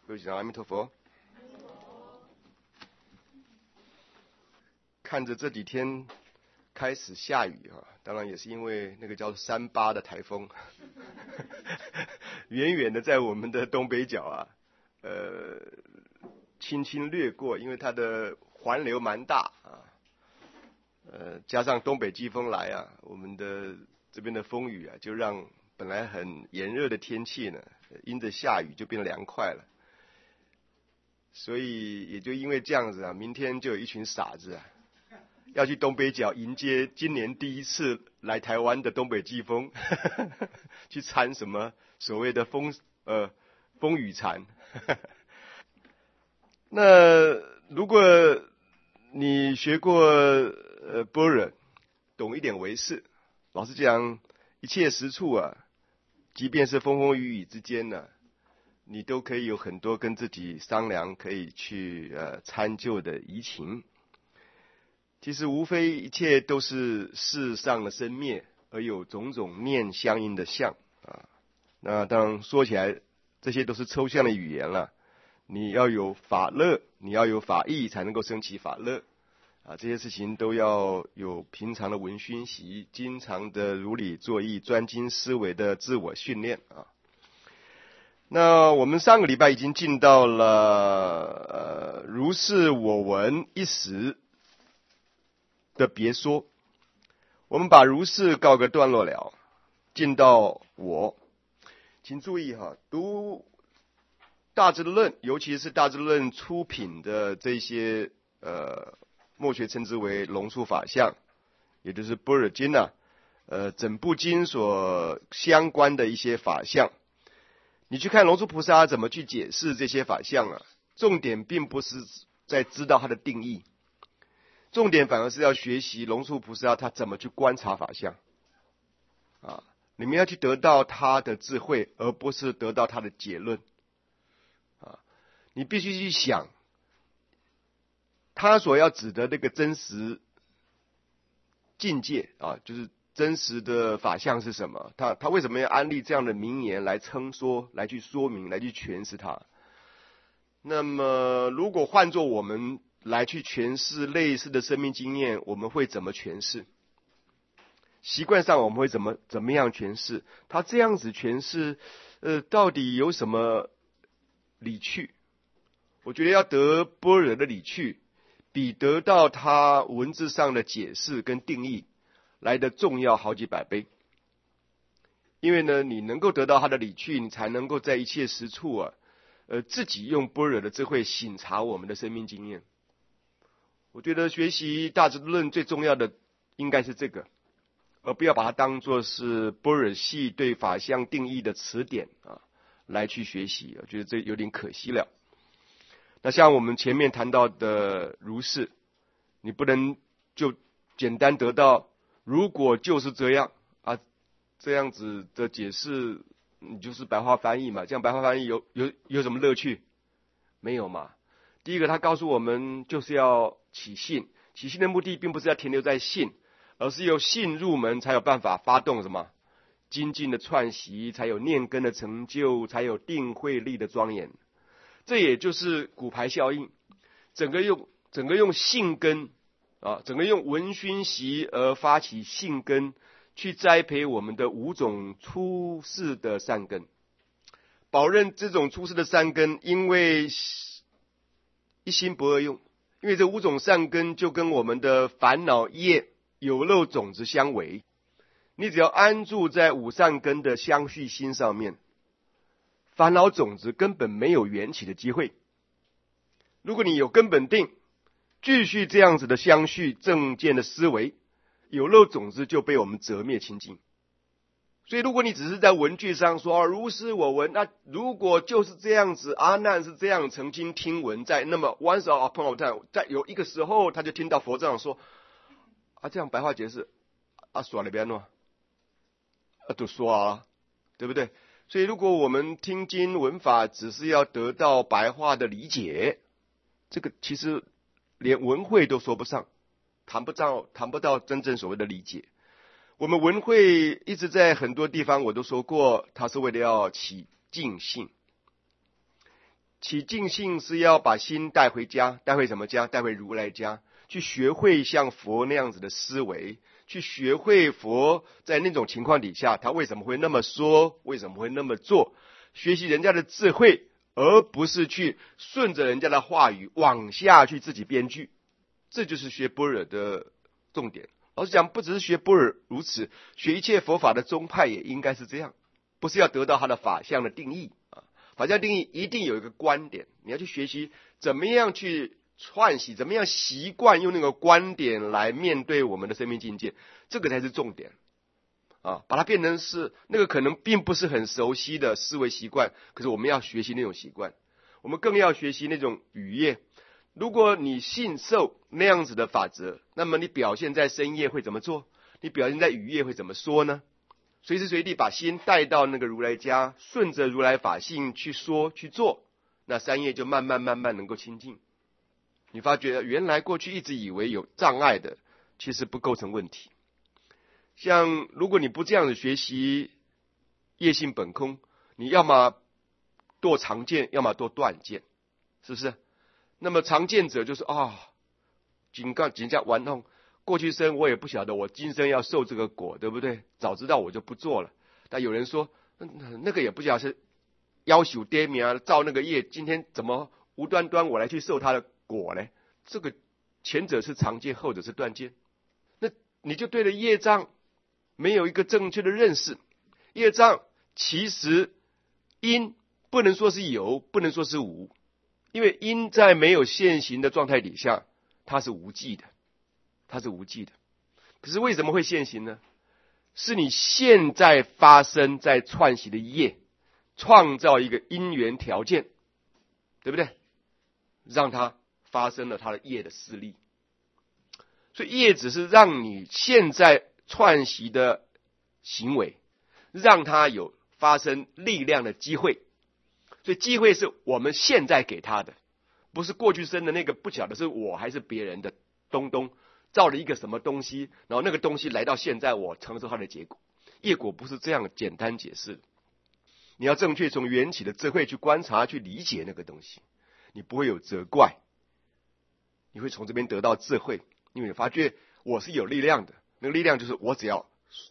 各位讲阿弥陀佛。看着这几天开始下雨啊，当然也是因为那个叫38的台风，远远的在我们的东北角啊，轻轻掠过，因为它的环流蛮大啊，加上东北季风来啊，我们的这边的风雨啊，就让本来很炎热的天气呢，因着下雨就变得凉快了。所以也就因为这样子啊，明天就有一群傻子啊，要去东北角迎接今年第一次来台湾的东北季风，去参什么所谓的风雨禅。那如果你学过般若，懂一点唯识，老实讲，一切时处啊，即便是风风雨雨之间呢，你都可以有很多跟自己商量，可以去参究的疑情。其实无非一切都是世上的生灭，而有种种念相应的相啊。那当然说起来，这些都是抽象的语言了。你要有法乐，你要有法义，才能够升起法乐啊。这些事情都要有平常的闻熏习，经常的如理作意，专精思维的自我训练啊。那我们上个礼拜已经进到了如是我闻一时的别说，我们把如是告个段落了，进到我。请注意哈，读大智论，尤其是大智论出品的这些末学称之为龙树法相，也就是般若经啊，整部经所相关的一些法相，你去看龙树菩萨怎么去解释这些法相啊，重点并不是在知道它的定义，重点反而是要学习龙树菩萨他怎么去观察法相啊，你们要去得到他的智慧，而不是得到他的结论啊。你必须去想他所要指的那个真实境界啊，就是真实的法相是什么，他为什么要安立这样的名言来称说，来去说明，来去诠释它。那么如果换作我们来去诠释类似的生命经验，我们会怎么诠释？习惯上我们会怎么样诠释？他这样子诠释，到底有什么理趣？我觉得要得般若的理趣，比得到他文字上的解释跟定义来的重要好几百倍。因为呢，你能够得到他的理趣，你才能够在一切时处啊，自己用般若的智慧省察我们的生命经验。我觉得学习大智论最重要的应该是这个，而不要把它当作是般若系对法相定义的词典啊来去学习，我觉得这有点可惜了。那像我们前面谈到的如是，你不能就简单得到如果就是这样啊，这样子的解释，你就是白话翻译嘛，这样白话翻译有什么乐趣？没有嘛。第一个他告诉我们就是要起信，起信的目的并不是要停留在信，而是由信入门才有办法发动什么精进的串习，才有念根的成就，才有定慧力的庄严。这也就是骨牌效应，整个用信根啊，整个用闻熏习而发起信根，去栽培我们的5种出世的善根。保证这种出世的善根，因为一心不二用，因为这5种善根就跟我们的烦恼业有漏种子相违，你只要安住在5善根的相续心上面，烦恼种子根本没有缘起的机会。如果你有根本定，继续这样子的相续正见的思维，有漏种子就被我们折灭清净。所以如果你只是在文句上说如是我闻，那如果就是这样子，阿难是这样曾经听闻在，那么 once upon a time， 在有一个时候他就听到佛这样说啊，这样白话解释啊，说了边咯，啊都说啊，对不对？所以如果我们听经闻法只是要得到白话的理解，这个其实连文慧都说不上，谈不到真正所谓的理解。我们文慧一直在很多地方我都说过，它是为了要起净信。 起尽兴是要把心带回家，带回什么家？带回如来家，去学会像佛那样子的思维，去学会佛在那种情况底下，他为什么会那么说，为什么会那么做，学习人家的智慧，而不是去顺着人家的话语往下去自己编剧。这就是学般若的重点。老实讲，不只是学般若如此，学一切佛法的宗派也应该是这样，不是要得到他的法相的定义啊。法相定义一定有一个观点，你要去学习怎么样去串习，怎么样习惯用那个观点来面对我们的生命境界，这个才是重点啊！把它变成是那个可能并不是很熟悉的思维习惯，可是我们要学习那种习惯，我们更要学习那种语业。如果你信受那样子的法则，那么你表现在身业会怎么做？你表现在语业会怎么说呢？随时随地把心带到那个如来家，顺着如来法性去说去做，那三业就慢慢能够清净。你发觉原来过去一直以为有障碍的，其实不构成问题。像如果你不这样子学习业性本空，你要么堕常见，要么堕断见，是不是？那么常见者就是紧张玩弄，过去生我也不晓得我今生要受这个果，对不对？早知道我就不做了。但有人说那个也不晓得是要求爹名啊，造那个业，今天怎么无端端我来去受他的果呢？这个前者是常见，后者是断见。那你就对了业障没有一个正确的认识。业障其实因不能说是有，不能说是无，因为因在没有现行的状态底下，它是无记的，它是无记的。可是为什么会现行呢？是你现在发生在串习的业，创造一个因缘条件，对不对？让它发生了它的业的势力。所以业只是让你现在串习的行为，让它有发生力量的机会。所以机会是我们现在给他的，不是过去生的那个不晓得是我还是别人的东造了一个什么东西，然后那个东西来到现在我承受它的结果。业果不是这样简单解释的，你要正确从缘起的智慧去观察去理解那个东西，你不会有责怪，你会从这边得到智慧。因为你发觉我是有力量的，那个力量就是我只要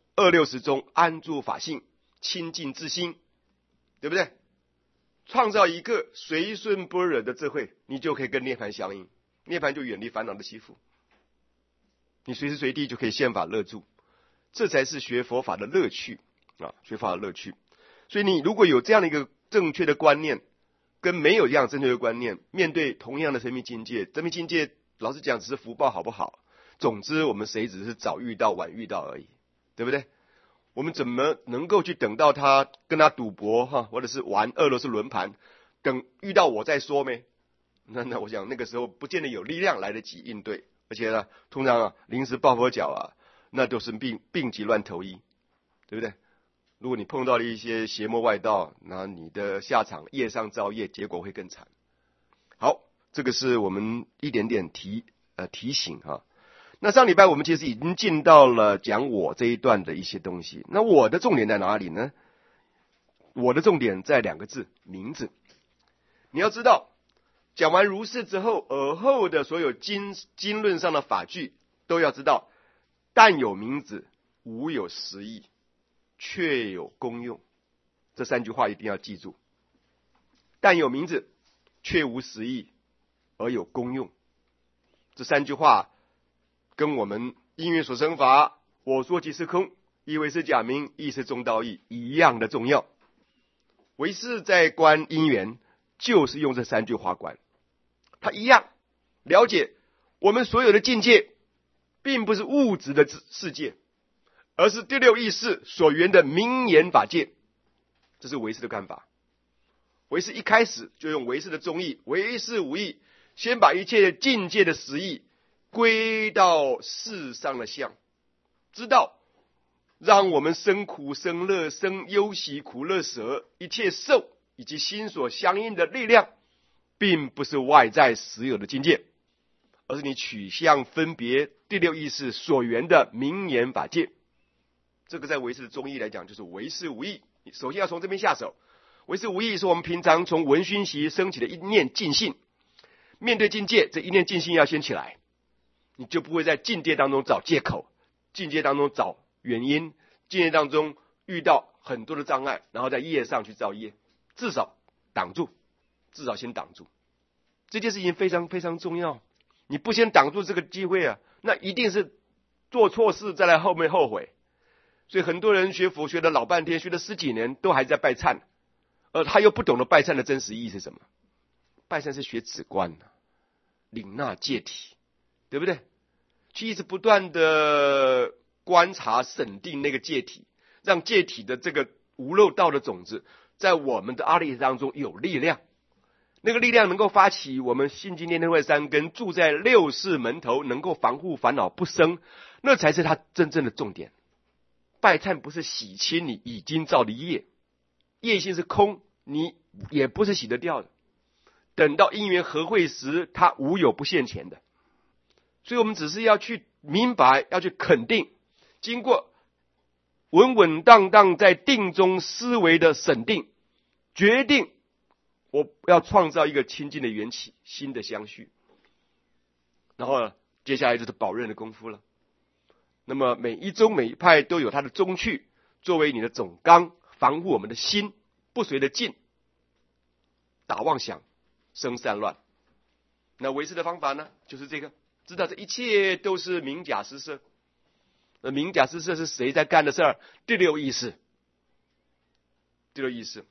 260中安住法性，清净自心，对不对？创造一个随顺般若的智慧，你就可以跟涅槃相应，涅槃就远离烦恼的欺负，你随时随地就可以现法乐住，这才是学佛法的乐趣啊！学法的乐趣。所以你如果有这样的一个正确的观念，跟没有这样正确的观念，面对同样的生命境界，生命境界老实讲只是福报好不好？总之我们谁只是早遇到晚遇到而已，对不对？我们怎么能够去等到他跟他赌博或者是玩俄罗斯轮盘，等遇到我再说没？那我想那个时候不见得有力量来得及应对，而且呢，通常临时抱佛脚那都是病急乱投医，对不对？如果你碰到了一些邪魔外道，那你的下场业上造业，结果会更惨。好，这个是我们一点点提醒那上礼拜我们其实已经进到了讲我这一段的一些东西。那我的重点在哪里呢？我的重点在2个字：名字。你要知道，讲完如是之后，尔后的所有经论上的法句都要知道，但有名字，无有实义，确有功用。这3句话一定要记住：但有名字，却无实义，而有功用。这3句话跟我们因缘所生法，我说即是空，亦为是假名，亦是中道义一样的重要。唯识在观因缘，就是用这3句话观，它一样了解我们所有的境界，并不是物质的世界，而是第六意识所缘的名言法界。这是唯识的看法。唯识一开始就用唯识的宗义，唯识无义，先把一切境界的实义归到世上的相，知道让我们生苦生乐生忧喜苦乐舍一切受以及心所相应的力量，并不是外在实有的境界，而是你取向分别第六意识所缘的名言法界。这个在唯识的宗义来讲就是唯识无义。你首先要从这边下手， 为是无益是我们平常从闻讯息升起的一念尽性。面对境界，这一念尽性要先起来，你就不会在境界当中找借口，境界当中找原因，境界当中遇到很多的障碍，然后在业上去造业，至少挡住，至少先挡住。这件事情非常非常重要，你不先挡住这个机会啊，那一定是做错事再来后面后悔。所以很多人学佛学了老半天，学了10几年都还在拜忏，而他又不懂得拜忏的真实意义是什么。拜忏是学止观，领纳戒体，对不对？去一直不断的观察审定那个戒体，让戒体的这个无漏道的种子在我们的阿赖耶当中有力量，那个力量能够发起我们心经念天慧三根，住在6世门头，能够防护烦恼不生，那才是他真正的重点。拜忏不是洗清你已经造的业，业性是空，你也不是洗得掉的。等到因缘合会时，它无有不现前的。所以我们只是要去明白，要去肯定，经过稳稳当当在定中思维的审定，决定我要创造一个清净的缘起，新的相续。然后呢，接下来就是保任的功夫了。那么每一宗每一派都有它的宗趣，作为你的总纲，防护我们的心不随着境打妄想生散乱。那唯识的方法呢，就是这个，知道这一切都是名假施设。那名假施设是谁在干的事儿？第六意识。第六意识，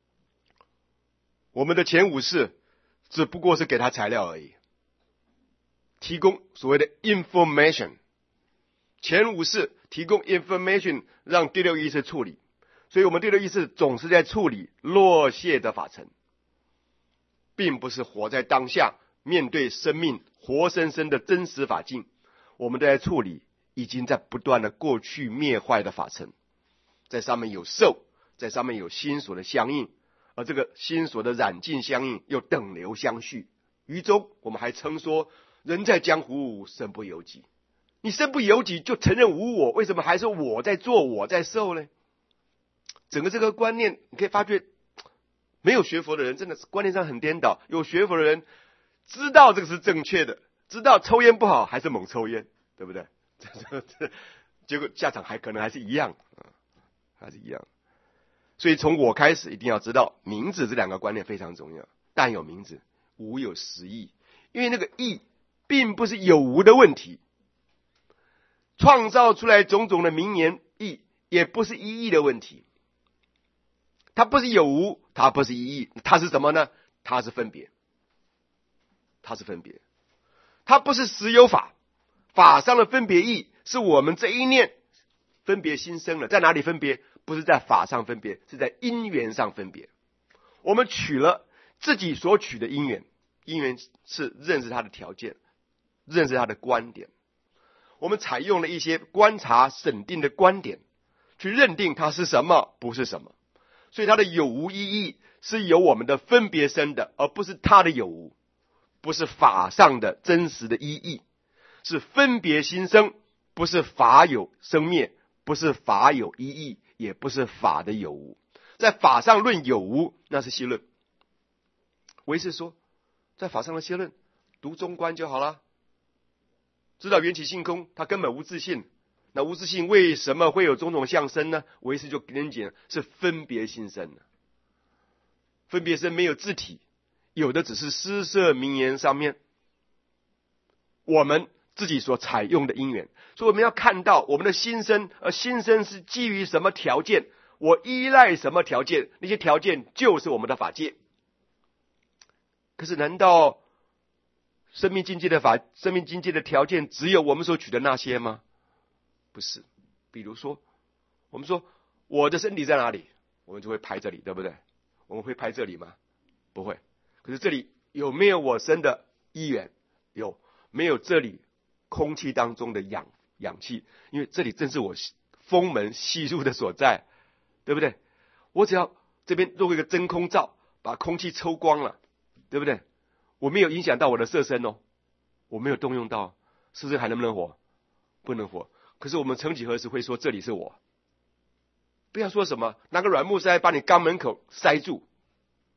我们的前5识只不过是给他材料而已，提供所谓的 information。前5识提供 information 让第六意识处理，所以我们第六意识总是在处理落谢的法尘，并不是活在当下，面对生命活生生的真实法境，我们都在处理已经在不断的过去灭坏的法尘，在上面有受，在上面有心所的相应，而这个心所的染净相应又等流相续。于中我们还称说，人在江湖身不由己。你身不由己就承认无我，为什么还是我在做我在受呢？整个这个观念你可以发觉，没有学佛的人真的是观念上很颠倒，有学佛的人知道这个是正确的，知道抽烟不好还是猛抽烟，对不对？结果下场可能还是一样，还是一样。所以从我开始一定要知道名字这2个观念非常重要，但有名字无有实义，因为那个义并不是有无的问题，创造出来种种的名言义也不是一义的问题，它不是有无，它不是一义，它是什么呢？它是分别，它是分别，它不是实有法，法上的分别义是我们这一念分别心生了，在哪里分别？不是在法上分别，是在因缘上分别。我们取了自己所取的因缘，因缘是认识它的条件，认识它的观点。我们采用了一些观察审定的观点，去认定它是什么，不是什么。所以它的有无意义是由我们的分别生的，而不是它的有无，不是法上的真实的意义，是分别心生，不是法有生灭，不是法有意义，也不是法的有无。在法上论有无，那是戏论。唯识说，在法上的戏论，读中观就好了。知道缘起性空，它根本无自性。那无自性为什么会有种种相生呢？唯识就跟你讲，是分别心生的。分别生没有自体，有的只是施设名言上面我们自己所采用的因缘。所以我们要看到我们的心生，而心生是基于什么条件，我依赖什么条件，那些条件就是我们的法界。可是难道生命境界的条件只有我们所取的那些吗？不是。比如说我们说我的身体在哪里，我们就会拍这里，对不对？我们会拍这里吗？不会。可是这里有没有我生的因缘？有。没有这里空气当中的氧气，因为这里正是我风门吸入的所在，对不对？我只要这边做一个真空罩，把空气抽光了，对不对？我没有影响到我的色身哦，我没有动用到，是不是还能不能活？不能活。可是我们曾几何时会说这里是我？不要说什么拿个软木塞把你肛门口塞住，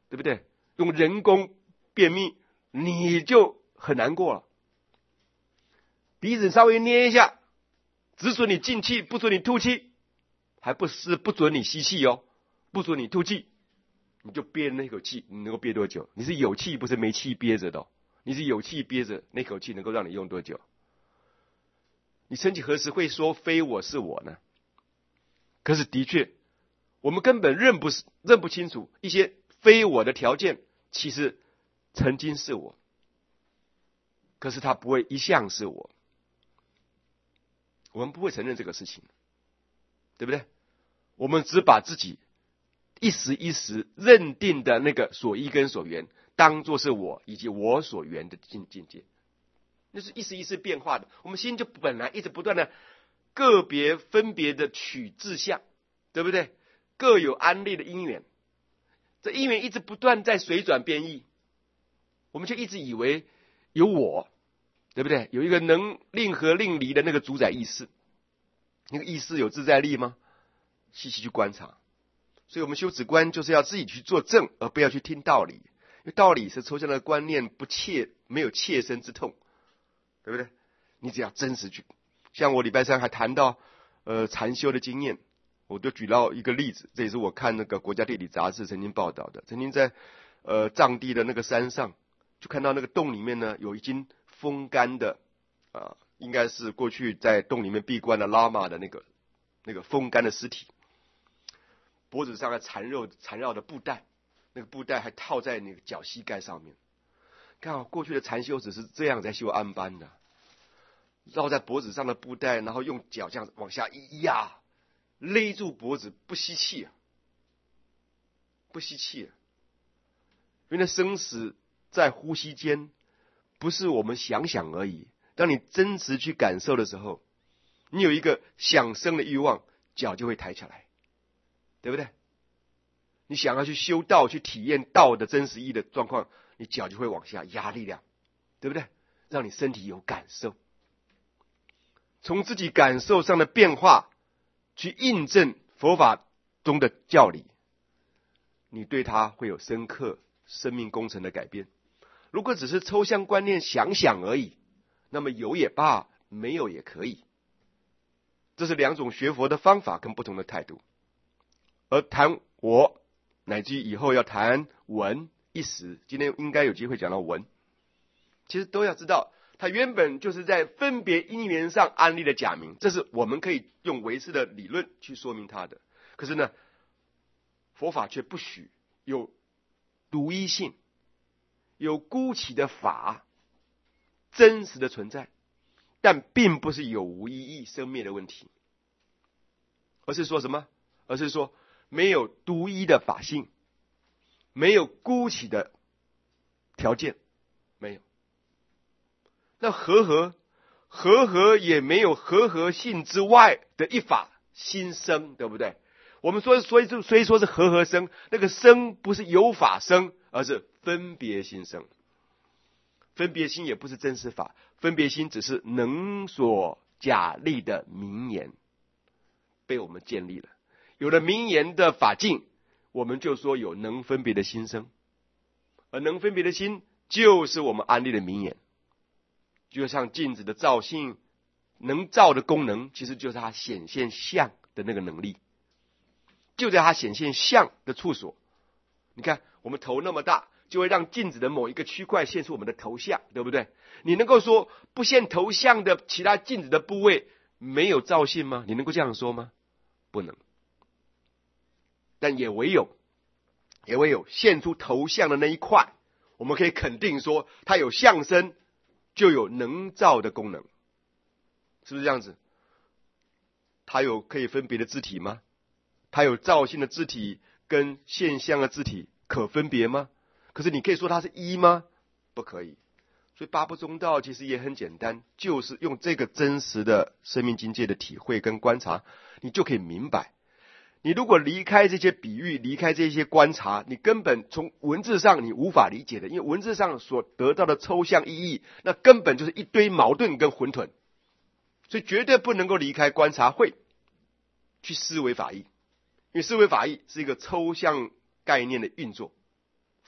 对不对？用人工便秘，你就很难过了。鼻子稍微捏一下，只准你进气，不准你吐气，还不是不准你吸气哦，不准你吐气，你就憋那口气，你能够憋多久？你是有气不是没气憋着的，你是有气憋着，那口气能够让你用多久？你曾几何时会说非我是我呢？可是的确，我们根本认不清楚一些非我的条件，其实曾经是我，可是它不会一向是我。我们不会承认这个事情，对不对？我们只把自己一时一时认定的那个所依跟所缘，当作是我以及我所缘的境界，那是一时一时变化的。我们心就本来一直不断的个别分别的取志向，对不对？各有安立的因缘，这因缘一直不断在水转变异，我们就一直以为有我，对不对？有一个能令和令离的那个主宰意识，那个意识有自在力吗？细细去观察。所以我们修止观就是要自己去做证，而不要去听道理，因为道理是抽象的观念，没有切身之痛，对不对？你只要真实去，像我礼拜三还谈到禅修的经验，我就举到一个例子，这也是我看那个国家地理杂志曾经报道的，曾经在藏地的那个山上，就看到那个洞里面呢有已经风干的应该是过去在洞里面闭关的喇嘛的那个风干的尸体，脖子上还缠绕的布带，那个布带还套在那个脚膝盖上面。看好过去的禅修只是这样在修安般的，绕在脖子上的布带，然后用脚这样往下一压，勒住脖子，不吸气啊，不吸气啊。因为生死在呼吸间，不是我们想想而已。当你真实去感受的时候，你有一个想生的欲望，脚就会抬起来，对不对？你想要去修道，去体验道的真实意义的状况，你脚就会往下压力量，对不对？让你身体有感受，从自己感受上的变化去印证佛法中的教理，你对它会有深刻生命工程的改变。如果只是抽象观念想想而已，那么有也罢，没有也可以。这是两种学佛的方法跟不同的态度。而谈我乃至于以后要谈文一时，今天应该有机会讲到文，其实都要知道它原本就是在分别因缘上安立的假名，这是我们可以用唯识的理论去说明它的。可是呢，佛法却不许有独一性，有孤起的法真实的存在，但并不是有无一义生灭的问题，而是说什么？而是说没有独一的法性，没有孤起的条件，没有。那和也没有和性之外的一法心生，对不对？我们说所以说是和生，那个生不是有法生，而是分别心生。分别心也不是真实法，分别心只是能所假立的名言被我们建立了。有了名言的法境，我们就说有能分别的心生，而能分别的心就是我们安立的名言。就像镜子的照性，能照的功能其实就是它显现相的那个能力，就在它显现相的处所。你看我们头那么大，就会让镜子的某一个区块现出我们的头像，对不对？你能够说不现头像的其他镜子的部位没有照性吗？你能够这样说吗？不能。但也唯有现出头像的那一块，我们可以肯定说它有相身，就有能照的功能，是不是这样子？它有可以分别的肢体吗？它有照性的肢体跟现象的肢体可分别吗？可是你可以说它是一吗？不可以。所以八不中道其实也很简单，就是用这个真实的生命境界的体会跟观察，你就可以明白。你如果离开这些比喻，离开这些观察，你根本从文字上你无法理解的，因为文字上所得到的抽象意义，那根本就是一堆矛盾跟混沌，所以绝对不能够离开观察会去思维法义，因为思维法义是一个抽象概念的运作，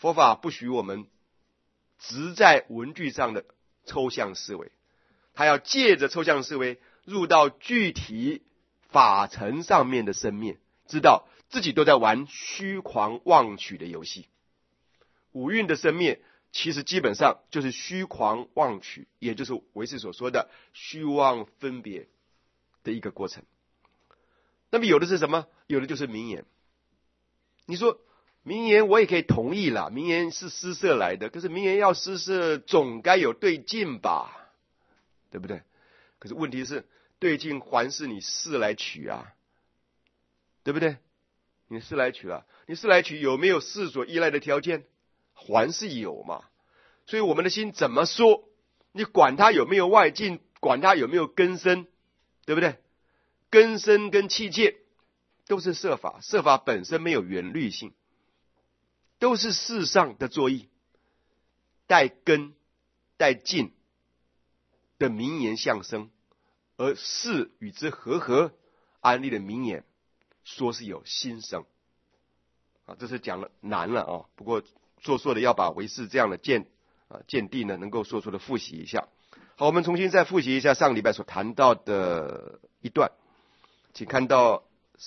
佛法不许我们只在文句上的抽象思维，他要借着抽象思维入到具体法层上面的生灭，知道自己都在玩虚狂妄取的游戏。五蕴的生灭其实基本上就是虚狂妄取，也就是唯识所说的虚妄分别的一个过程。那么有的是什么？有的就是名言。你说名言我也可以同意啦，名言是施设来的，可是名言要施设总该有对境吧，对不对？可是问题是对境还是你事来取啊，对不对？你事来取啊，你事来取有没有事所依赖的条件？还是有嘛。所以我们的心怎么说，你管它有没有外境，管它有没有根深，对不对？根深跟器界都是设法，设法本身没有原律性，都是世上的作意，带根带境的名言相生，而事与之合安立的名言说是有心生啊，这是讲了难了啊。不过说的要把唯识这样的见地呢，能够说的复习一下。好，我们重新再复习一下上礼拜所谈到的一段，请看到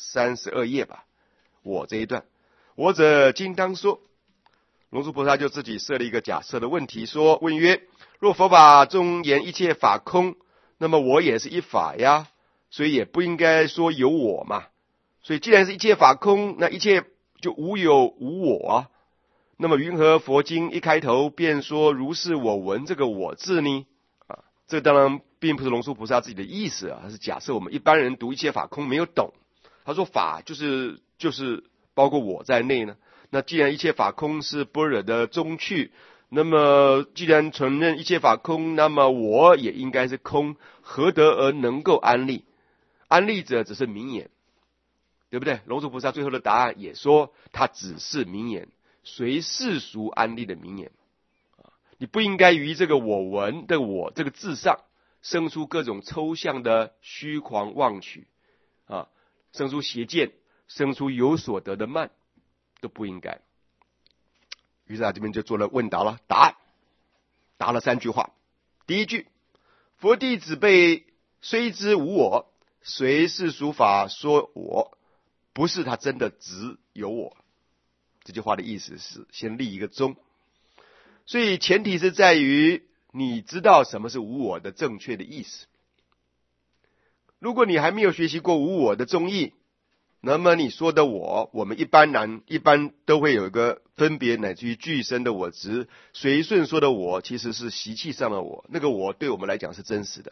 32页吧。我这一段，我者今当说，龙树菩萨就自己设了一个假设的问题，说问曰：若佛法中言一切法空，那么我也是一法呀，所以也不应该说有我嘛。所以既然是一切法空，那一切就无有无我啊。那么云何佛经一开头便说如是我闻这个我字呢？这当然并不是龙树菩萨自己的意思啊，他是假设我们一般人读一切法空没有懂。他说法就是包括我在内呢。那既然一切法空是般若的宗趣，那么既然承认一切法空，那么我也应该是空，何得而能够安立？安立者只是名言，对不对？龙树菩萨最后的答案也说他只是名言，随世俗安立的名言。你不应该于这个我闻的我这个字上生出各种抽象的虚狂妄取啊，生出邪见，生出有所得的慢，都不应该。于是这边就做了问答了，答了3句话。第一句，佛弟子辈虽知无我，随世俗法说我，不是他真的只有我。这句话的意思是先立一个宗，所以前提是在于你知道什么是无我的正确的意思。如果你还没有学习过无我的宗义，那么你说的我们一般都会有一个分别乃至于具身的我执，随顺说的我其实是习气上的我，那个我对我们来讲是真实的，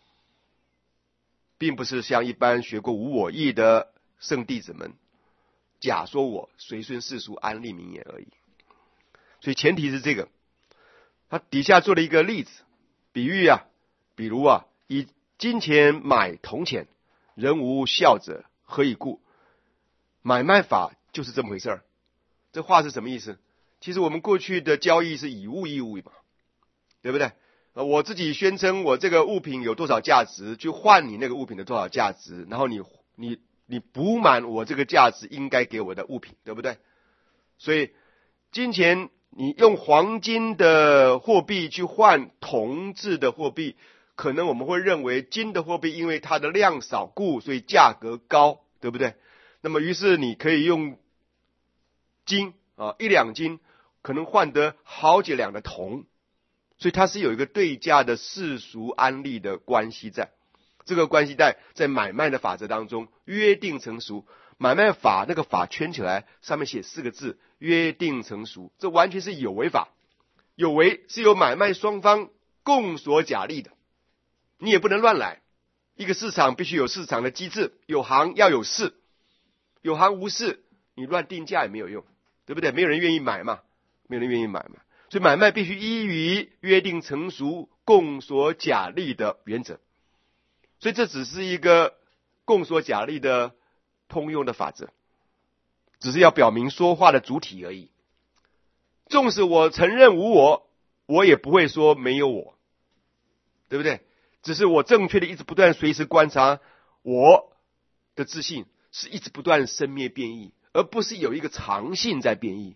并不是像一般学过无我义的圣弟子们假说我随顺世俗安立名言而已。所以前提是这个。他底下做了一个例子，比喻比如以金钱买铜钱，人无效者，何以故？买卖法就是这么回事儿。这话是什么意思？其实我们过去的交易是以物易物嘛，对不对？我自己宣称我这个物品有多少价值，去换你那个物品的多少价值，然后你补满我这个价值应该给我的物品，对不对？所以金钱你用黄金的货币去换铜制的货币，可能我们会认为金的货币因为它的量少故，所以价格高，对不对？那么于是你可以用金1两金可能换得好几两的铜，所以它是有一个对价的世俗安立的关系在。这个关系在买卖的法则当中约定成熟，买卖法那个法圈起来，上面写4个字，约定成熟，这完全是有为法。有为是由买卖双方共所假立的，你也不能乱来。一个市场必须有市场的机制，有行要有市，有行无市，你乱定价也没有用，对不对？没有人愿意买嘛，所以买卖必须依于约定成熟、共所假立的原则。所以这只是一个共所假立的通用的法则，只是要表明说话的主体而已。纵使我承认无我，我也不会说没有我，对不对？只是我正确的一直不断随时观察我的自信是一直不断生灭变异，而不是有一个常性在变异，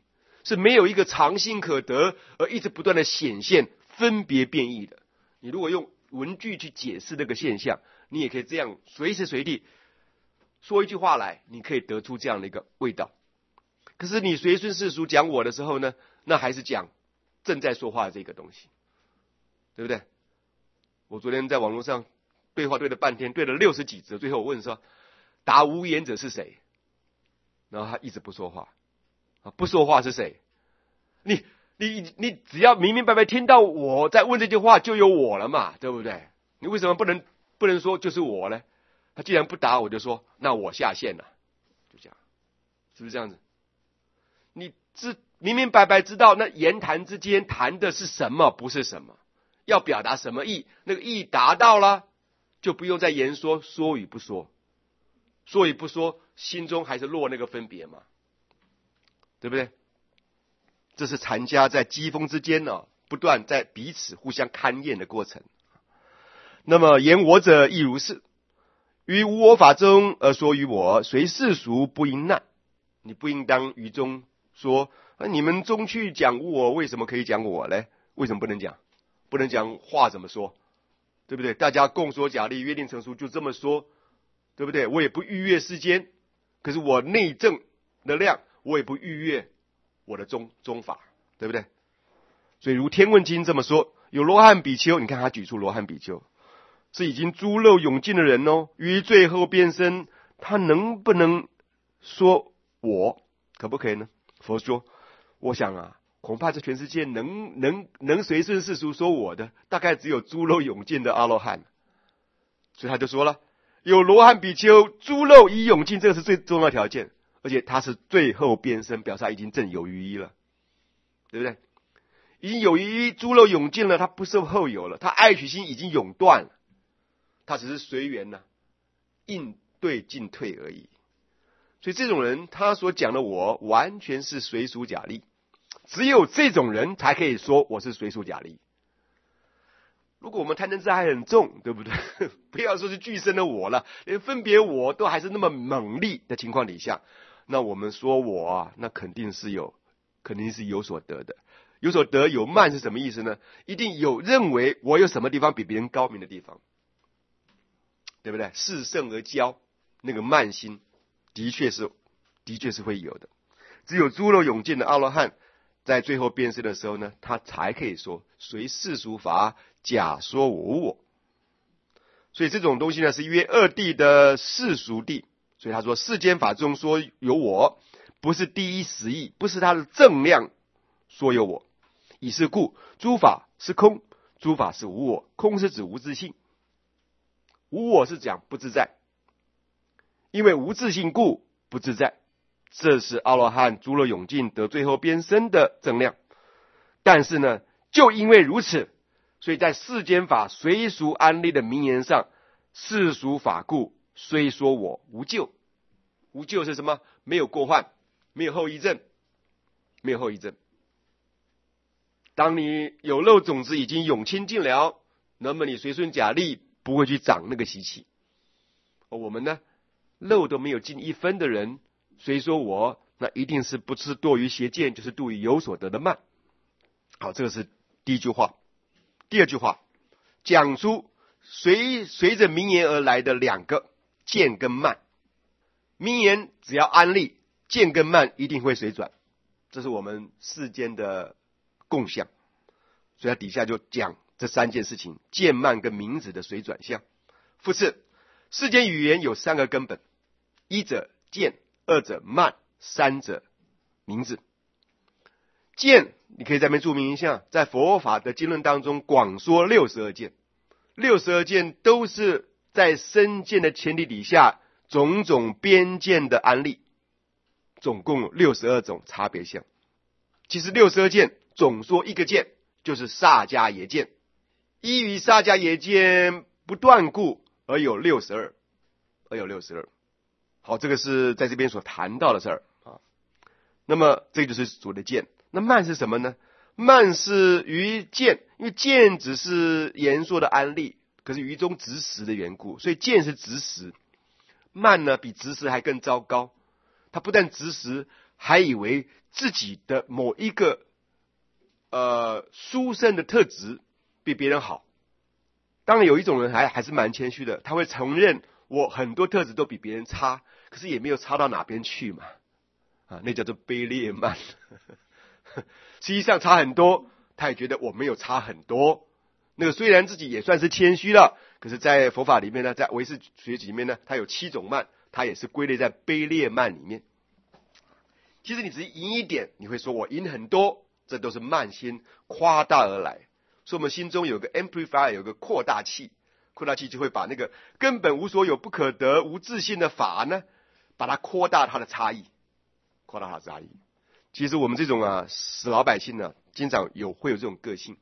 是没有一个常性可得，而一直不断的显现分别变异的。你如果用文句去解释这个现象，你也可以这样随时随地说一句话来，你可以得出这样的一个味道。可是你随顺世俗讲我的时候呢，那还是讲正在说话的这个东西，对不对？我昨天在网络上对话对了半天，对了60几则，最后我问说答无言者是谁，然后他一直不说话。不说话是谁？你只要明明白白听到我在问这句话，就有我了嘛，对不对？你为什么不能说就是我呢？他既然不答，我就说那我下线了，就这样，是不是这样子？你明明白白知道那言谈之间谈的是什么，不是什么，要表达什么意，那个意达到了，就不用再言说，说与不说，说与不说，心中还是落那个分别嘛，对不对？这是禅家在机锋之间呢，不断在彼此互相勘验的过程。那么言我者亦如是，于无我法中而说于我，随世俗不应难。你不应当于中说你们中去讲无我，为什么可以讲我呢？为什么不能讲？不能讲话怎么说？对不对？大家共说假立，约定成熟，就这么说，对不对？我也不逾越世间，可是我内证的量，我也不逾越我的宗法，对不对？所以如天问经这么说，有罗汉比丘，你看他举出罗汉比丘是已经诸漏永尽的人哦，于最后变身，他能不能说我？可不可以呢？佛说，我想啊，恐怕这全世界能随顺世俗说我的，大概只有诸漏永尽的阿罗汉。所以他就说了，有罗汉比丘，诸漏已永尽，这个是最重要条件，而且他是最后变身，表示他已经证有余一了，对不对？已经有余一，诸漏永尽了，他不受后有了，他爱取心已经永断了，他只是随缘呢，应对进退而已。所以这种人他所讲的我完全是随属假立，只有这种人才可以说我是随属假立。如果我们贪嗔痴还很重，对不对？不要说是具身的我了，连分别我都还是那么猛烈的情况底下，那我们说我啊，那肯定是有所得的。有所得有慢是什么意思呢？一定有认为我有什么地方比别人高明的地方，对不对？恃胜而骄，那个慢心的确是会有的。只有诸漏永尽的阿罗汉，在最后变身的时候呢，他才可以说随世俗法假说无我。所以这种东西呢，是约二谛的世俗谛。所以他说世间法中说有我，不是第一实义，不是他的正量说有我。以是故诸法是空，诸法是无我。空是指无自性，无我是讲不自在，因为无自性故不自在，这是阿罗汉诸漏永尽得最后变身的正量。但是呢，就因为如此，所以在世间法随俗安立的名言上，世俗法故虽说我无咎。无咎是什么？没有过患，没有后遗症，没有后遗症。当你有漏种子已经永清净了，那么你随顺假立不会去长那个习气。而我们呢，漏都没有尽一分的人，虽说我，那一定是不是堕于邪见，就是堕于有所得的慢。好，这个是第一句话。第二句话讲出随着名言而来的两个见跟慢。名言只要安立，见跟慢一定会随转，这是我们世间的共相。所以他底下就讲这三件事情，见慢跟名字的随转相。复次，世间语言有三个根本，一者见，二者慢，三者名字。见你可以在那边注明一下，在佛法的经论当中广说62见，62见都是在身见的前提底下种种边见的安立，总共有62种差别相。其实62见总说一个见，就是萨迦耶见，依于萨迦耶见不断故而有62。好，这个是在这边所谈到的事儿啊。那么这就是所谓的见。那慢是什么呢？慢是于见，因为见只是言说的安立，可是于中执实的缘故，所以见是执实。慢呢比执实还更糟糕，它不但执实， 还以为自己的某一个书生的特质比别人好。当然有一种人还是蛮谦虚的，他会承认我很多特质都比别人差，可是也没有差到哪边去嘛。那叫做卑劣慢。实际上差很多，他也觉得我没有差很多。那个虽然自己也算是谦虚了，可是在佛法里面呢，在唯识学里面呢，它有7种慢，它也是归类在卑劣慢里面。其实你只是赢一点，你会说我赢很多，这都是慢心夸大而来。所以我们心中有个 amplifier， 有个扩大器，扩大器就会把那个根本无所有、不可得、无自性的法呢，把它扩大它的差异，扩大它的差异。其实我们这种死老百姓呢，经常会有这种个性。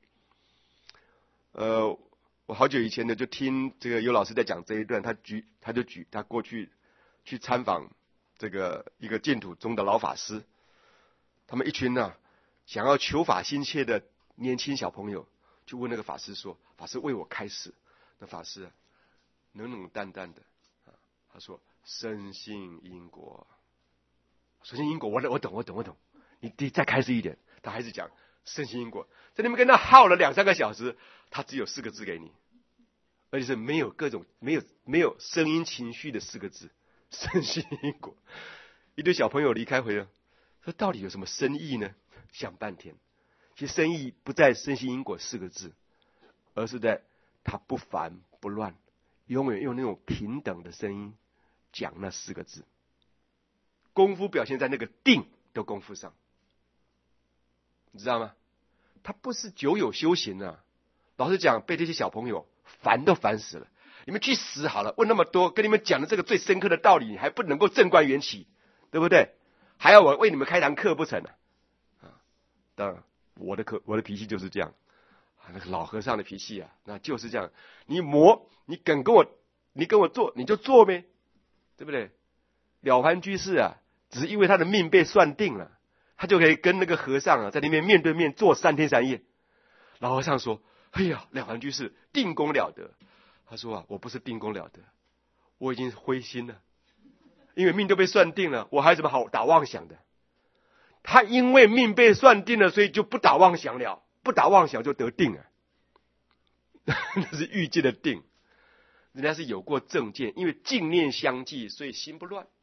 我好久以前呢，就听这个有老师在讲这一段，他就举他过去去参访这个一个净土宗的老法师，他们一群想要求法心切的年轻小朋友，就问那个法师说：“法师为我开示。”那法师冷冷淡淡的他说：“深信因果。”深信因果，我懂。你再开示一点。他还是讲深信因果，在那边跟他耗了2-3个小时，他只有4个字给你，而且是没有各种没有声音情绪的4个字，深信因果。一堆小朋友离开回了，说到底有什么深意呢？想半天，其实深意不在深信因果4个字，而是在他不烦不乱，永远用那种平等的声音讲那4个字。功夫表现在那个定的功夫上，你知道吗？他不是久有修行啊。老实讲，被这些小朋友烦都烦死了。你们去死好了！问那么多，跟你们讲的这个最深刻的道理，你还不能够正观缘起，对不对？还要我为你们开堂课不成当然，我的脾气就是这样。那个老和尚的脾气那就是这样。你跟我做，你就做呗，对不对？了凡居士只是因为他的命被算定了，他就可以跟那个和尚在那边面对面坐3天3夜。老和尚说：“哎呀，了凡居士定功了得。”他说我不是定功了得，我已经灰心了，因为命都被算定了，我还有什么好打妄想的？他因为命被算定了，所以就不打妄想了，不打妄想就得定了。那是欲界的定，人家是有过正见，因为净念相继，所以心不乱。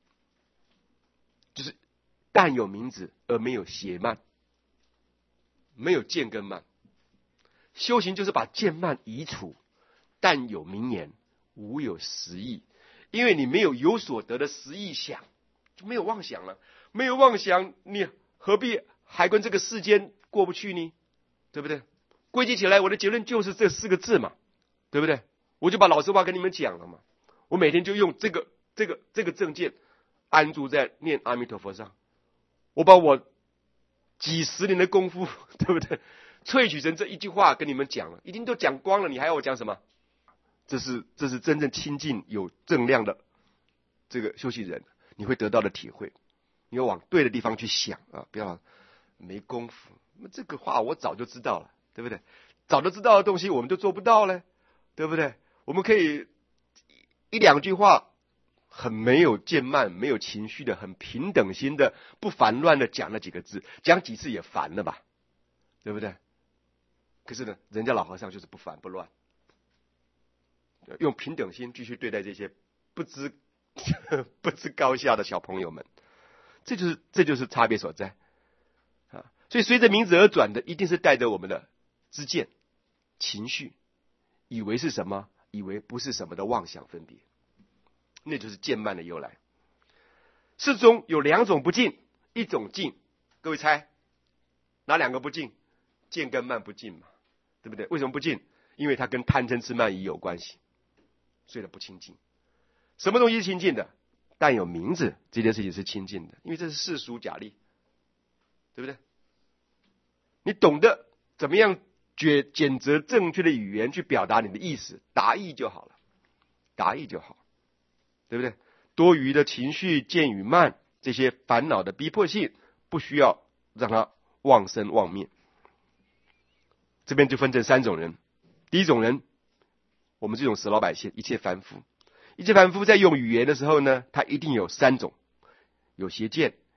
就是但有名字而没有邪慢，没有见跟慢。修行就是把见慢移除，但有名言，无有实意。因为你没有所得的实意想，就没有妄想了。没有妄想，你何必还跟这个世间过不去呢？对不对？归结起来，我的结论就是这4个字嘛，对不对？我就把老实话跟你们讲了嘛。我每天就用这个正见安住在念阿弥陀佛上，我把我几10年的功夫，对不对？萃取成这一句话跟你们讲了，已经都讲光了，你还要我讲什么？这是真正亲近有正量的这个修行人，你会得到的体会。你要往对的地方去想不要没功夫。这个话我早就知道了，对不对？早就知道的东西我们就做不到了，对不对？我们可以1-2句话很没有渐慢、没有情绪的、很平等心的、不烦乱的讲那几个字，讲几次也烦了吧，对不对？可是呢，人家老和尚就是不烦不乱，用平等心继续对待这些不知高下的小朋友们，这就是差别所在所以随着名字而转的，一定是带着我们的知见、情绪，以为是什么，以为不是什么的妄想分别，那就是渐慢的由来。世中有2种不净，一种净，各位猜哪2个不净？见跟慢不净嘛，对不对？为什么不净？因为它跟贪嗔痴慢疑有关系，所以它不清净。什么东西是清净的？但有名字这件事情是清净的，因为这是世俗假立，对不对？你懂得怎么样选择正确的语言去表达你的意思，达意就好了，达意就好，对不对？多余的情绪、见与慢，这些烦恼的逼迫性，不需要让它妄生妄灭。这边就分成3种人。第一种人，我们这种死老百姓，一切凡夫。一切凡夫在用语言的时候呢，他一定有3种：有邪见、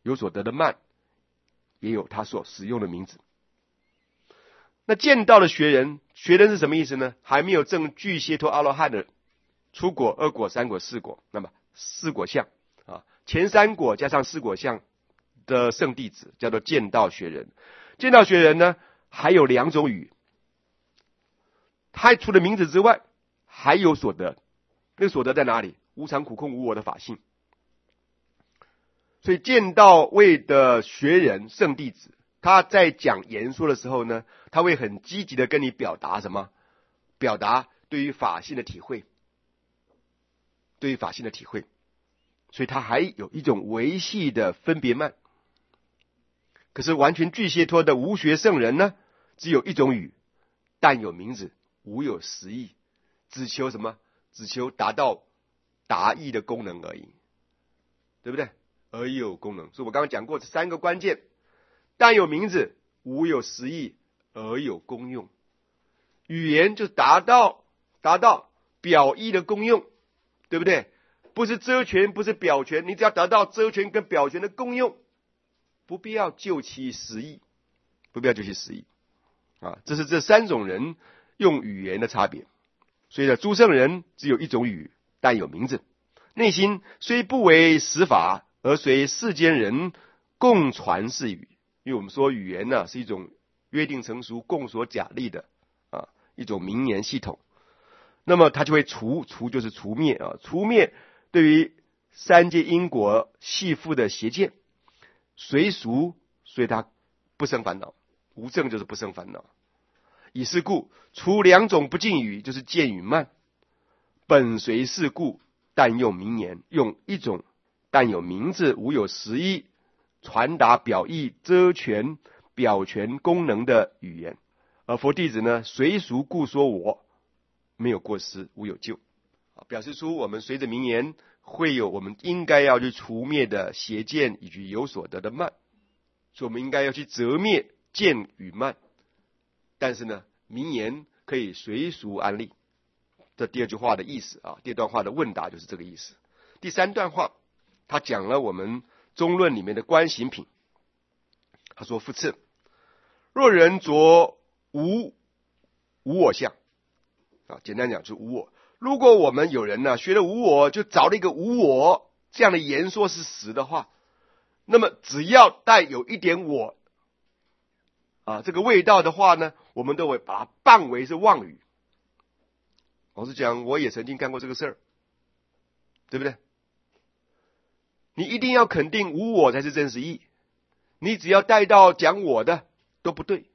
有所得的慢，也有他所使用的名字。那见到的学人，学人是什么意思呢？还没有证具谢脱阿罗汉的初果、二果、三果、四果，那么四果相啊，前三果加上四果相的圣弟子叫做见道学人。见道学人呢，还有两种语，他除了名字之外，还有所得。那个所得在哪里？无常、苦、空、无我的法性。所以见道位的学人、圣弟子，他在讲言说的时候呢，他会很积极的跟你表达什么？表达对于法性的体会，对于法性的体会。所以他还有一种维系的分别慢。可是完全具谢脱的无学圣人呢，只有一种语，但有名字，无有实义，只求什么？只求达到达义的功能而已，对不对？而有功能。所以我刚刚讲过这三个关键：但有名字，无有实义，而有功用。语言就达到表意的功用，对不对？不是遮权，不是表权，你只要达到遮权跟表权的功用，不必要就其实义，不必要就其实义啊！这是这三种人用语言的差别。所以呢，诸圣人只有一种语，但有名字。内心虽不为实法，而随世间人共传是语。因为我们说语言呢，是一种约定成熟、共所假立的一种名言系统。那么它就会除就是除灭啊，除灭对于三界因果系缚的邪见，随俗，所以它不生烦恼。无证就是不生烦恼。以是故，除两种不尽语，就是见与慢，本随是故，但用名言，用一种但有名字、无有实义、传达表意、遮权、表权功能的语言。而佛弟子呢，随俗故说我，没有过失，无有咎，表示出我们随着名言会有我们应该要去除灭的邪见以及有所得的慢，所以我们应该要去折灭见与慢。但是呢，名言可以随俗安立。这第二句话的意思啊，第二段话的问答就是这个意思。第三段话，他讲了我们中论里面的观行品。他说：复次，若人着无我相啊，简单讲就是无我。如果我们有人呢学了无我，就找了一个无我这样的言说是实的话，那么只要带有一点我这个味道的话呢，我们都会把它扮为是妄语。老实讲，我也曾经干过这个事儿，对不对？你一定要肯定无我才是真实义，你只要带到讲我的都不对。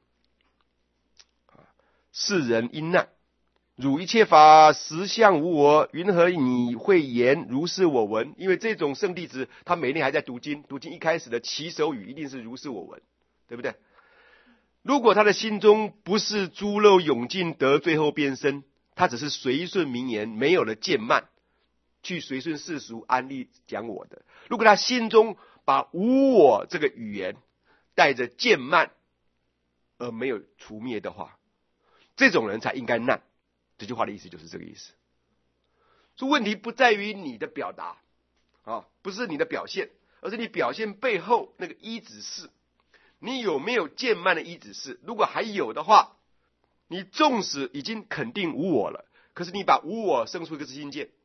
世人因难，汝一切法实相无我，云何你会言如是我闻？因为这种圣弟子，他每天还在读经，读经一开始的起手语一定是如是我闻，对不对？如果他的心中不是诸漏涌尽得最后变身，他只是随顺名言，没有了见慢，去随顺世俗安立讲我的。如果他心中把无我这个语言带着见慢而没有除灭的话，这种人才应该难。这句话的意思就是这个意思。所以问题不在于你的表达不是你的表现，而是你表现背后那个依止事。你有没有见慢的依止事？如果还有的话，你纵使已经肯定无我了，可是你把无我生出一个自信见，